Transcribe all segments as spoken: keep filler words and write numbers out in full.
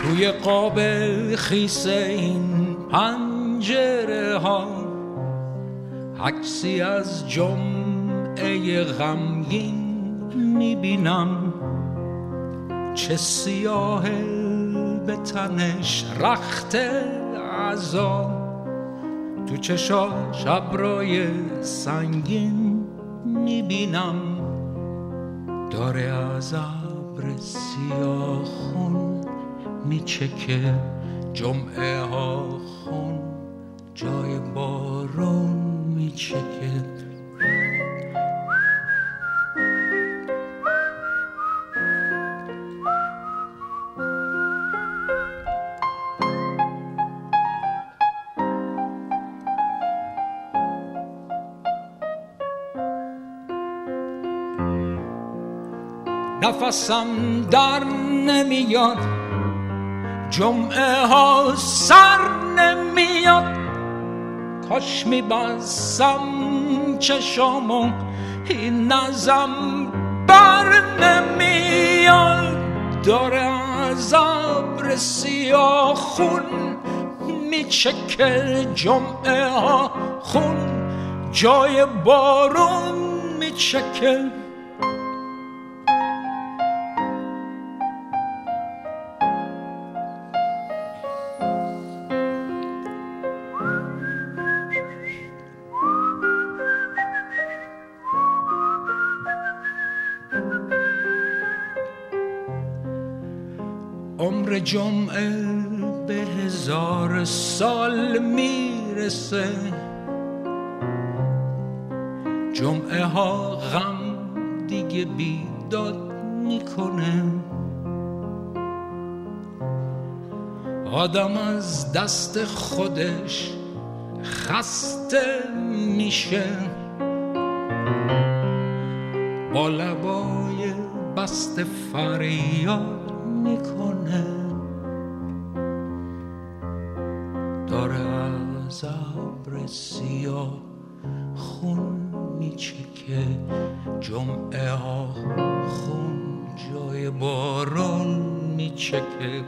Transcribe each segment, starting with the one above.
توی قاب خیس این پنجره ها عکسی از جمعه غمگین میبینم، چه سیاه به تنش رخت عزا، تو چشاش ابرای سنگین میبینم، داره از ابر سیاه خون میچکه جمعه ها خون جای بارون میچکه. نفسم در نمیاد، جمعه ها سر نمیاد، کاش میبستم چشامو این نظم بر نمیاد، داره از ابر سیاه خون میچکه جمعه ها خون جای بارون میچکه. عمر جمعه به هزار سال میرسه، جمعه ها غم دیگه بیداد میکنه، آدم از دست خودش خسته میشه، با لبای بسته فریاد میکنه، داره از ابر سیاه خون میچکه جمعه ها خون جای بارون میچکه.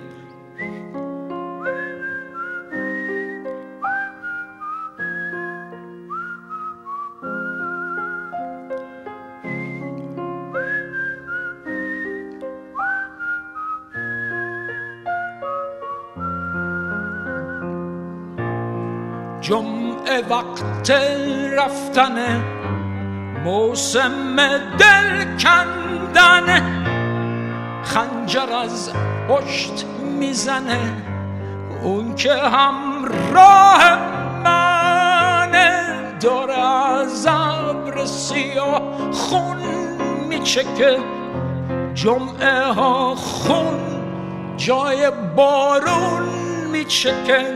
جمعه وقت رفتنه، موسم دل کندنه، خنجر از پشت میزنه، اون که همراه منه، داره از ابر سیاه خون میچکه جمعه ها خون جای بارون میچکه.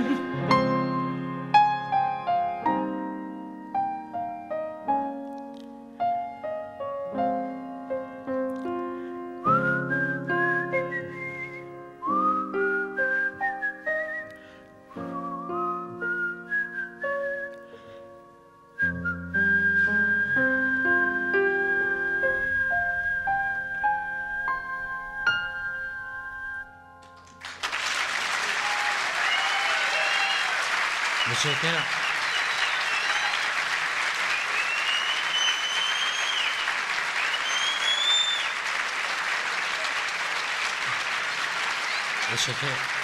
متشکرم. متشکرم.